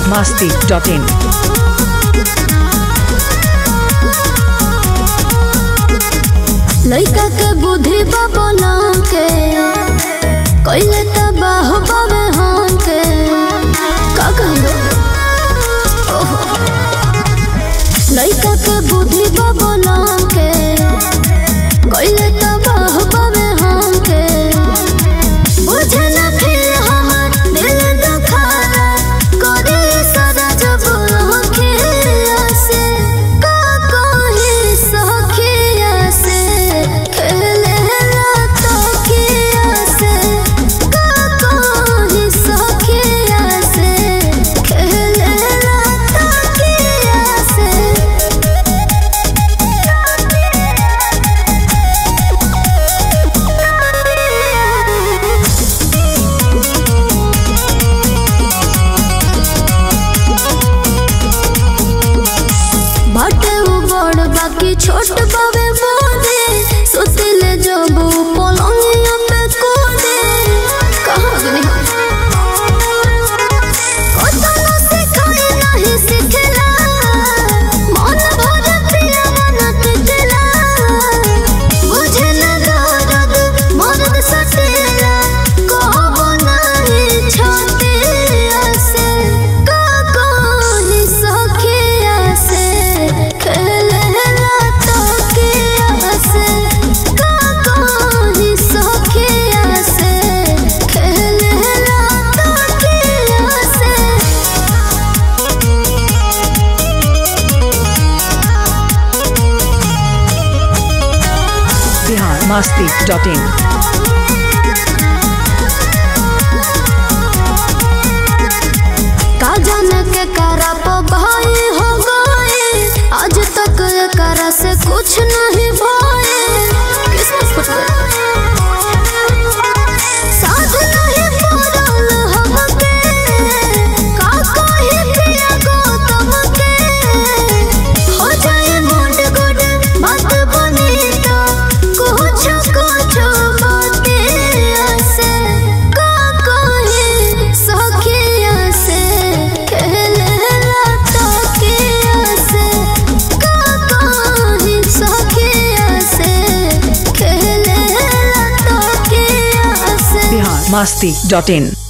biharmasti.in लइका के बुद्धि बना के कइले तबाह बावे हम के का कहलो लइका के बुद्धि बना के कइले तबाह बावे हम के बुझे ना फिर हमर दिल दुखाला करे सदा जब लखिया से का कहि सखिया से खेले तो किया से का कहि सखिया से खेले तो किया से बाटे उ बड़ बाकी छोट बावे मोदे सुतिले जब पलंगिया पे कोदे कहाँ गने कतना से खाए नहीं सिखला मन भर पिया मन टिकला बुझे न दर्द मर्द सतेला कहबो नहीं छतिया से का कहि सखिया से खेले तो किया से का कहि सखिया से खेले तो किया से biharmasti.in का जाने के करा भाई हो गए आज तक करा से कुछ नहीं भाई किसने फुट गए साथ नहीं पूरल हमके का कही पिया गौतम के हो जाए मुंड गुड बात बनी तो कुछ कुछ बातिया से का कही सखिया से खेले तो किया से का कही सखिया से खेले तो किया से biharmasti.in